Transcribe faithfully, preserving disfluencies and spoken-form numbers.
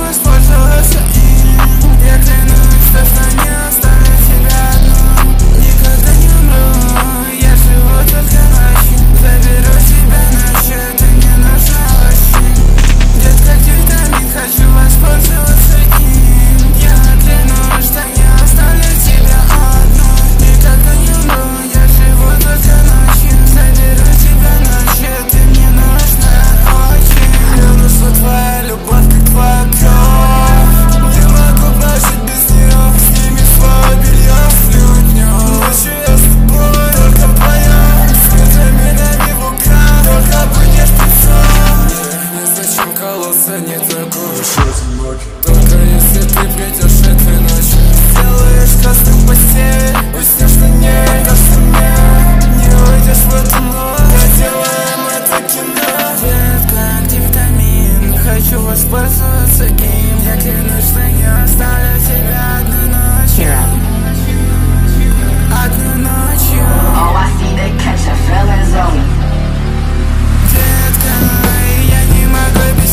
воспользоваться им. Я клянусь, то, что не оставлю тебя одну. Никогда не умру, я живу только ночью. Заберу тебя ночью, ты мне нужна очень. Детка, витамин, хочу воспользоваться им. Я клянусь, что не оставлю тебя одну. Никогда не умру, я живу только ночью. Заберу тебя ночью, ты мне нужна очень. Мне нужна твоя любовь, как твоя кровь. Не могу прожить без нее. Сними свое белье, флюнем. Ночью я с тобой, только вдвоем. Скажи меня не в руках, только будешь птицом. Мне незачем колоться, не такой уж одинокий. Только если ты придешь этой ночью, сделаешь красную постель, уснешь на ней, кажется мне. Не уйдешь в эту ночь, доделаем это кино. Детка, где витамин, хочу воспользоваться им. Я клянусь, что не оставлю тебя одну ночью. Одну ночью. Oh, I see the catch a feelings on me. Детка, я не могу без